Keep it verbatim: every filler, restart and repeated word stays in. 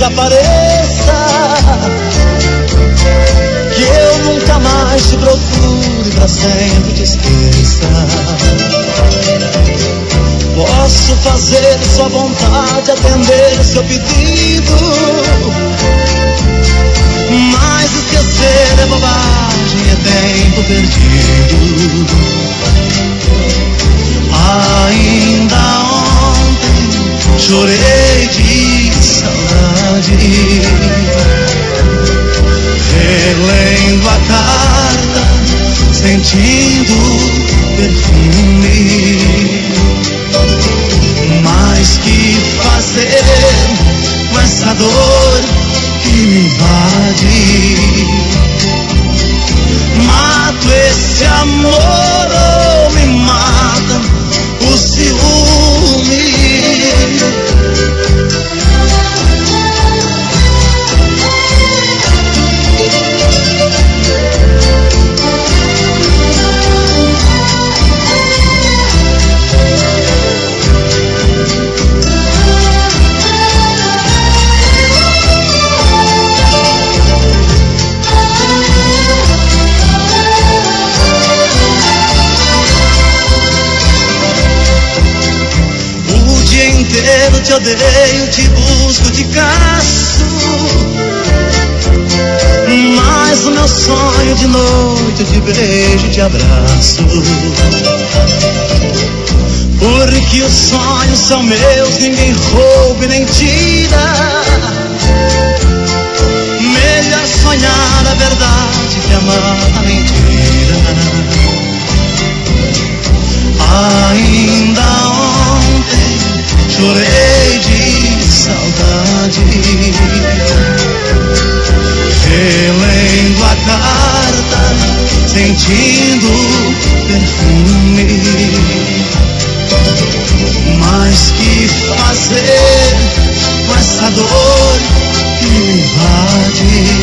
desapareça, que eu nunca mais te procure, pra sempre te esqueça. Posso fazer sua vontade, atender seu pedido, mas esquecer é bobagem, é tempo perdido. Ainda ontem chorei de saudade, relendo a carta, sentindo perfume. Mas que fazer com essa dor que me invade? Mato esse amor ou me mata o ciúme? Eu te odeio, te busco, te caço, mas o meu sonho de noite eu te beijo, te abraço. Porque os sonhos são meus, ninguém rouba e nem tira. Melhor sonhar a verdade que amar a mentira. Ainda ontem chorei de saudade, relendo a carta, sentindo perfume. Mas que fazer com essa dor que me invade?